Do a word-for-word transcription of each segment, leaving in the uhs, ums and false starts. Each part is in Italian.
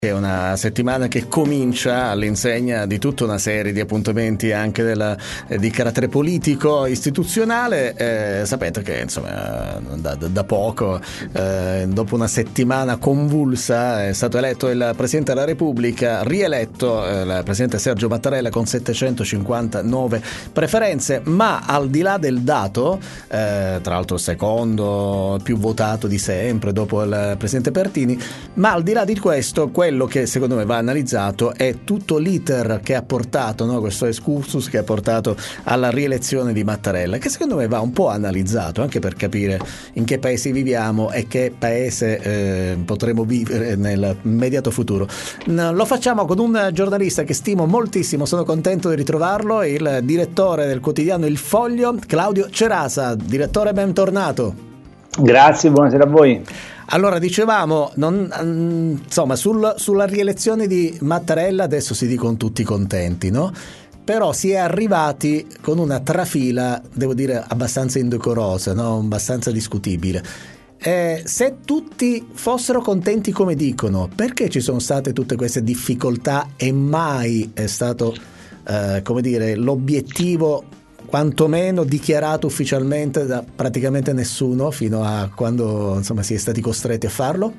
È una settimana che comincia all'insegna di tutta una serie di appuntamenti anche della, eh, di carattere politico, istituzionale. Eh, sapete che insomma da, da poco, eh, dopo una settimana convulsa, è stato eletto il Presidente della Repubblica, rieletto eh, il Presidente Sergio Mattarella con settecentocinquantanove preferenze, ma al di là del dato, eh, tra l'altro il secondo più votato di sempre dopo il Presidente Pertini, ma al di là di questo, quello che secondo me va analizzato è tutto l'iter che ha portato, no? Questo excursus che ha portato alla rielezione di Mattarella, che secondo me va un po' analizzato anche per capire in che paese viviamo e che paese eh, potremo vivere nel immediato futuro. Lo facciamo con un giornalista che stimo moltissimo, sono contento di ritrovarlo, il direttore del quotidiano Il Foglio, Claudio Cerasa. Direttore, bentornato. Grazie, buonasera a voi. Allora, dicevamo, non, insomma, sul, sulla rielezione di Mattarella adesso si dicono tutti contenti, no? Però si è arrivati con una trafila, devo dire, abbastanza indecorosa, no? Abbastanza discutibile. Eh, se tutti fossero contenti come dicono, perché ci sono state tutte queste difficoltà e mai è stato, eh, come dire, l'obiettivo quantomeno dichiarato ufficialmente da praticamente nessuno fino a quando insomma si è stati costretti a farlo?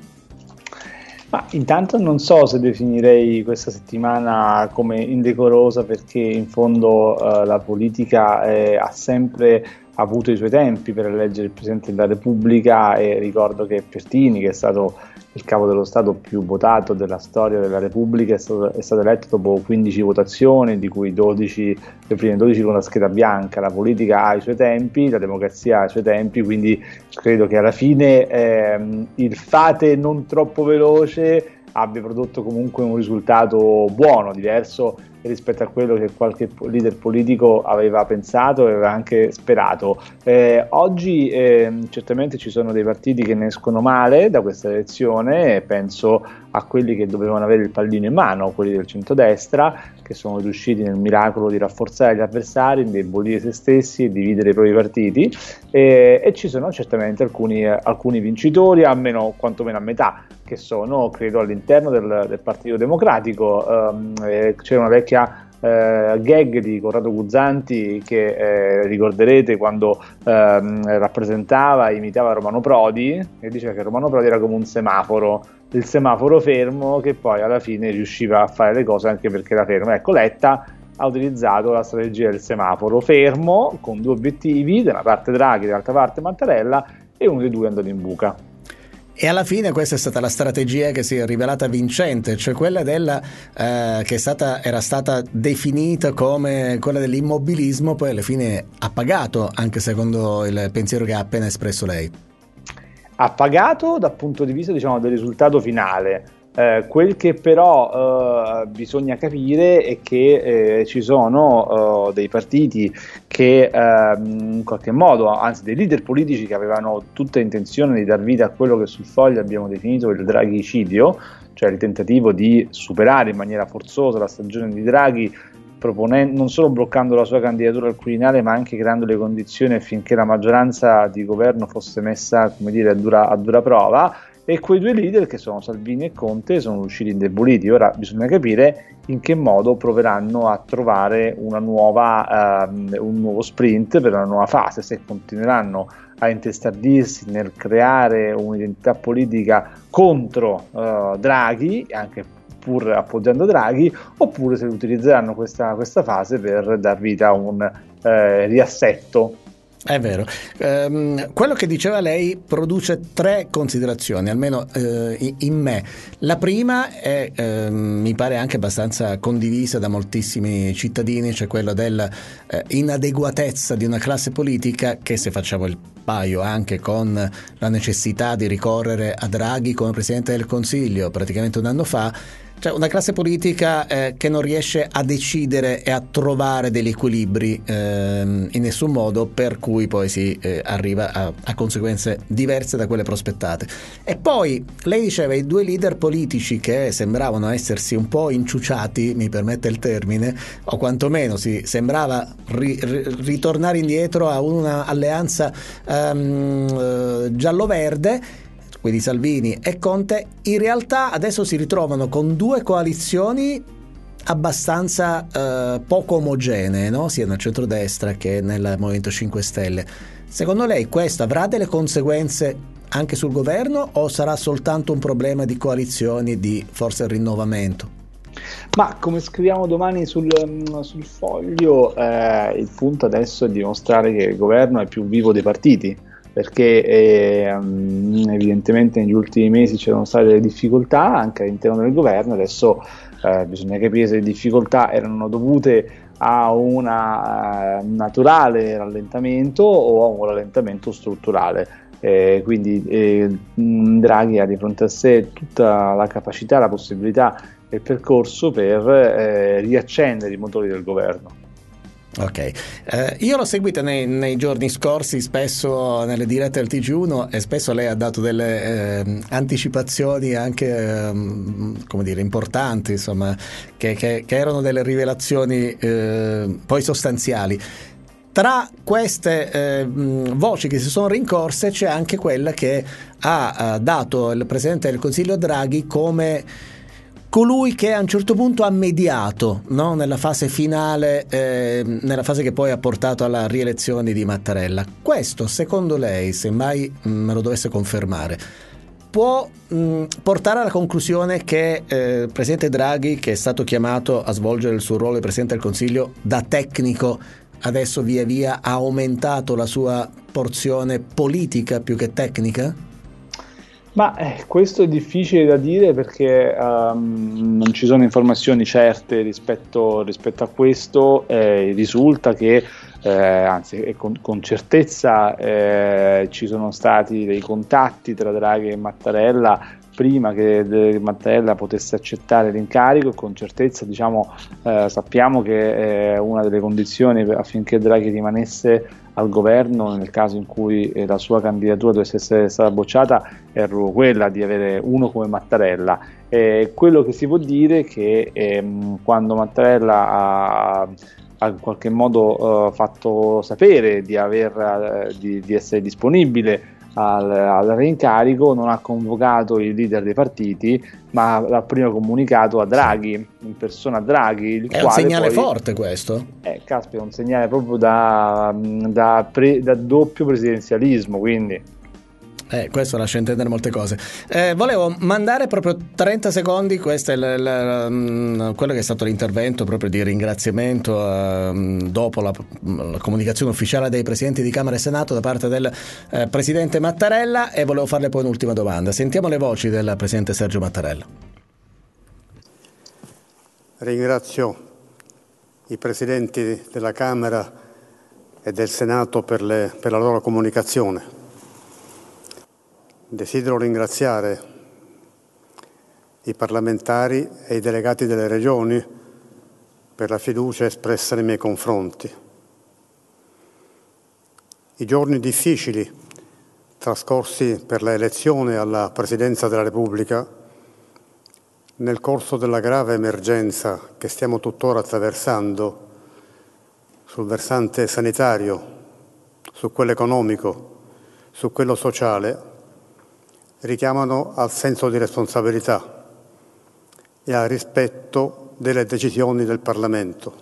Ma intanto non so se definirei questa settimana come indecorosa, perché in fondo eh, la politica eh, ha sempre avuto i suoi tempi per eleggere il Presidente della Repubblica, e ricordo che Pertini, che è stato il capo dello Stato più votato della storia della Repubblica, è stato, è stato eletto dopo quindici votazioni, di cui dodici, le prime dodici con la scheda bianca. La politica ha i suoi tempi, la democrazia ha i suoi tempi, quindi credo che alla fine ehm, il fate non troppo veloce abbia prodotto comunque un risultato buono, diverso rispetto a quello che qualche leader politico aveva pensato e aveva anche sperato. Eh, oggi eh, certamente ci sono dei partiti che ne escono male da questa elezione, e penso a quelli che dovevano avere il pallino in mano, quelli del centrodestra, che sono riusciti nel miracolo di rafforzare gli avversari, indebolire se stessi e dividere i propri partiti, e, e ci sono certamente alcuni, alcuni vincitori, almeno quantomeno a metà, che sono credo all'interno del, del Partito Democratico. Um, eh, c'era una vecchia Uh, gag di Corrado Guzzanti che eh, ricorderete quando ehm, rappresentava, imitava Romano Prodi, e diceva che Romano Prodi era come un semaforo, il semaforo fermo che poi alla fine riusciva a fare le cose anche perché era fermo. Ecco, Letta ha utilizzato la strategia del semaforo fermo con due obiettivi, da una parte Draghi, dall'altra parte Mattarella, e uno dei due è andato in buca. E alla fine questa è stata la strategia che si è rivelata vincente, cioè quella della eh, che è stata, era stata definita come quella dell'immobilismo, poi alla fine ha pagato, anche secondo il pensiero che ha appena espresso lei. Ha pagato dal punto di vista, diciamo, del risultato finale. Eh, quel che però eh, bisogna capire è che eh, ci sono eh, dei partiti che eh, in qualche modo, anzi dei leader politici che avevano tutta intenzione di dar vita a quello che sul Foglio abbiamo definito il Draghicidio, cioè il tentativo di superare in maniera forzosa la stagione di Draghi, proponendo, non solo bloccando la sua candidatura al Quirinale, ma anche creando le condizioni affinché la maggioranza di governo fosse messa, come dire, a dura, a dura prova. E quei due leader, che sono Salvini e Conte, sono usciti indeboliti. Ora bisogna capire in che modo proveranno a trovare una nuova, ehm, un nuovo sprint per una nuova fase, se continueranno a intestardirsi nel creare un'identità politica contro eh, Draghi, anche pur appoggiando Draghi, oppure se utilizzeranno questa, questa fase per dar vita a un eh, riassetto. È vero. Um, quello che diceva lei produce tre considerazioni, almeno uh, in me. La prima è, uh, mi pare anche abbastanza condivisa da moltissimi cittadini, cioè quella della uh, inadeguatezza di una classe politica che, se facciamo il paio anche con la necessità di ricorrere a Draghi come Presidente del Consiglio praticamente un anno fa, cioè una classe politica eh, che non riesce a decidere e a trovare degli equilibri eh, in nessun modo, per cui poi si eh, arriva a, a conseguenze diverse da quelle prospettate. E poi lei diceva i due leader politici che sembravano essersi un po' inciuciati, mi permette il termine, o quantomeno si sembrava ri, ri, ritornare indietro a una alleanza um, giallo-verde. quindi Salvini e Conte, in realtà adesso si ritrovano con due coalizioni abbastanza eh, poco omogenee, no? Sia nel centrodestra che nel Movimento cinque Stelle. Secondo lei questo avrà delle conseguenze anche sul governo o sarà soltanto un problema di coalizioni, di forse rinnovamento? Ma come scriviamo domani sul, sul Foglio, eh, il punto adesso è dimostrare che il governo è più vivo dei partiti, perché eh, evidentemente negli ultimi mesi c'erano state delle difficoltà anche all'interno del governo. Adesso Eh, bisogna capire se le difficoltà erano dovute a un uh, naturale rallentamento o a un rallentamento strutturale. Eh, quindi eh, Draghi ha di fronte a sé tutta la capacità, la possibilità e il percorso per eh, riaccendere i motori del governo. Ok, eh, io l'ho seguita nei, nei giorni scorsi, spesso nelle dirette del T G uno, e spesso lei ha dato delle eh, anticipazioni anche eh, come dire importanti, insomma, che, che, che erano delle rivelazioni eh, poi sostanziali. Tra queste eh, voci che si sono rincorse c'è anche quella che ha, ha dato il Presidente del Consiglio Draghi come colui che a un certo punto ha mediato, no? Nella fase finale, eh, nella fase che poi ha portato alla rielezione di Mattarella. Questo, secondo lei, se mai mh, me lo dovesse confermare, può mh, portare alla conclusione che eh, il Presidente Draghi, che è stato chiamato a svolgere il suo ruolo di Presidente del Consiglio da tecnico, adesso via via ha aumentato la sua porzione politica più che tecnica? Ma eh, questo è difficile da dire perché um, non ci sono informazioni certe rispetto, rispetto a questo. Eh, risulta che, eh, anzi con, con certezza, eh, ci sono stati dei contatti tra Draghi e Mattarella prima che Mattarella potesse accettare l'incarico, e con certezza diciamo, eh, sappiamo che eh, una delle condizioni affinché Draghi rimanesse al governo, nel caso in cui eh, la sua candidatura dovesse essere stata bocciata, era quella di avere uno come Mattarella. Eh, quello che si può dire è che ehm, quando Mattarella ha, ha in qualche modo eh, fatto sapere di, aver, eh, di, di essere disponibile al, al reincarico, non ha convocato i leader dei partiti, ma l'ha prima comunicato a Draghi, in persona a Draghi. Il È quale un segnale poi, forte questo? Eh, caspita, un segnale proprio da, da, pre, da doppio presidenzialismo, quindi... Eh, questo lascia intendere molte cose. Eh, volevo mandare proprio trenta secondi, questo è l- l- quello che è stato l'intervento proprio di ringraziamento eh, dopo la, la comunicazione ufficiale dei presidenti di Camera e Senato da parte del eh, presidente Mattarella, e volevo farle poi un'ultima domanda. Sentiamo le voci del presidente Sergio Mattarella. Ringrazio i presidenti della Camera e del Senato per, le, per la loro comunicazione. Desidero ringraziare i parlamentari e i delegati delle regioni per la fiducia espressa nei miei confronti. I giorni difficili trascorsi per la elezione alla Presidenza della Repubblica, nel corso della grave emergenza che stiamo tuttora attraversando sul versante sanitario, su quello economico, su quello sociale, richiamano al senso di responsabilità e al rispetto delle decisioni del Parlamento.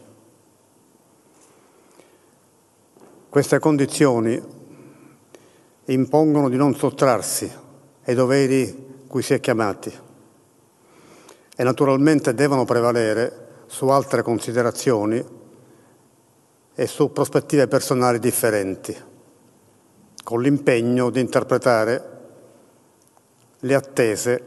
Queste condizioni impongono di non sottrarsi ai doveri cui si è chiamati e naturalmente devono prevalere su altre considerazioni e su prospettive personali differenti, con l'impegno di interpretare le attese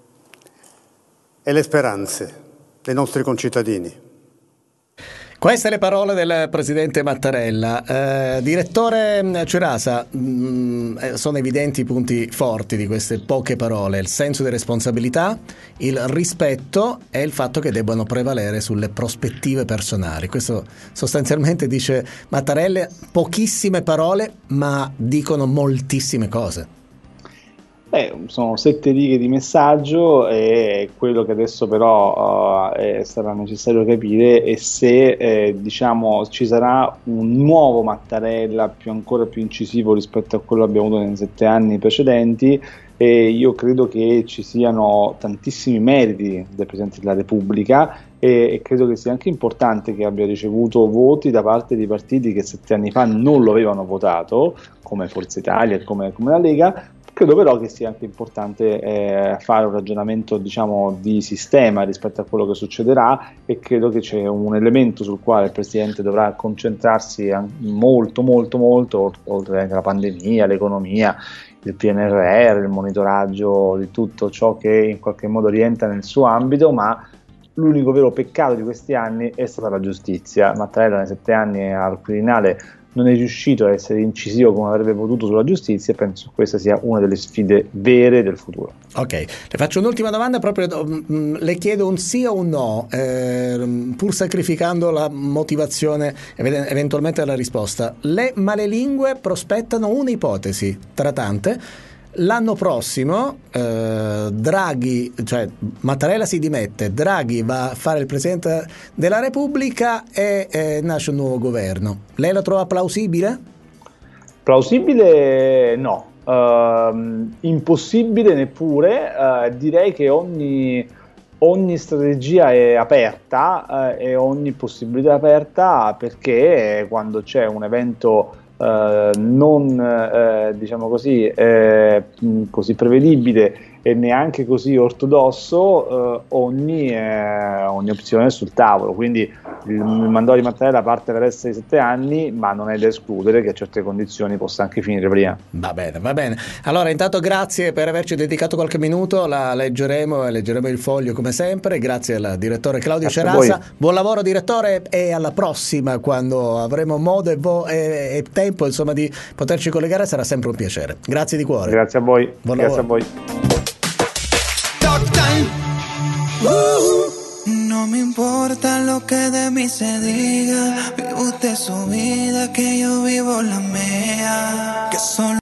e le speranze dei nostri concittadini. Queste le parole del presidente Mattarella. Eh, direttore Cerasa, mh, sono evidenti i punti forti di queste poche parole: il senso di responsabilità, il rispetto e il fatto che debbano prevalere sulle prospettive personali. Questo sostanzialmente dice Mattarella, pochissime parole ma dicono moltissime cose. Eh, sono sette righe di messaggio e quello che adesso però uh, eh, sarà necessario capire è se eh, diciamo ci sarà un nuovo Mattarella più ancora più incisivo rispetto a quello che abbiamo avuto nei sette anni precedenti, e io credo che ci siano tantissimi meriti del Presidente della Repubblica e, e credo che sia anche importante che abbia ricevuto voti da parte di partiti che sette anni fa non lo avevano votato, come Forza Italia e come, come la Lega. Credo però che sia anche importante eh, fare un ragionamento, diciamo, di sistema rispetto a quello che succederà, e credo che c'è un elemento sul quale il Presidente dovrà concentrarsi molto molto molto, oltre anche alla pandemia, l'economia, il P N R R, il monitoraggio di tutto ciò che in qualche modo rientra nel suo ambito, ma l'unico vero peccato di questi anni è stata la giustizia. Mattarella nei sette anni al Quirinale non è riuscito a essere incisivo come avrebbe potuto sulla giustizia, e penso che questa sia una delle sfide vere del futuro. Ok, le faccio un'ultima domanda, proprio le chiedo un sì o un no, eh, pur sacrificando la motivazione eventualmente della risposta. Le malelingue prospettano un'ipotesi tra tante. L'anno prossimo eh, Draghi, cioè Mattarella si dimette, Draghi va a fare il Presidente della Repubblica e eh, nasce un nuovo governo. Lei lo trova plausibile? Plausibile no, uh, impossibile neppure, uh, direi che ogni, ogni strategia è aperta uh, e ogni possibilità è aperta, perché quando c'è un evento Uh, non uh, diciamo così, uh, così prevedibile e neanche così ortodosso, uh, ogni, uh, ogni opzione è sul tavolo. Quindi il, il mandato di Mattarella parte per essere sette anni, ma non è da escludere che a certe condizioni possa anche finire prima. Va bene, va bene. Allora, intanto grazie per averci dedicato qualche minuto, la leggeremo e leggeremo il foglio come sempre. Grazie al direttore Claudio grazie Cerasa. Buon lavoro direttore, e alla prossima, quando avremo modo e, vo- e, e tempo insomma di poterci collegare, sarà sempre un piacere. Grazie di cuore. Grazie a voi. Buon grazie lavoro. a voi. No me importa lo que de mí se diga, vive usted su vida, que yo vivo la mía, que solo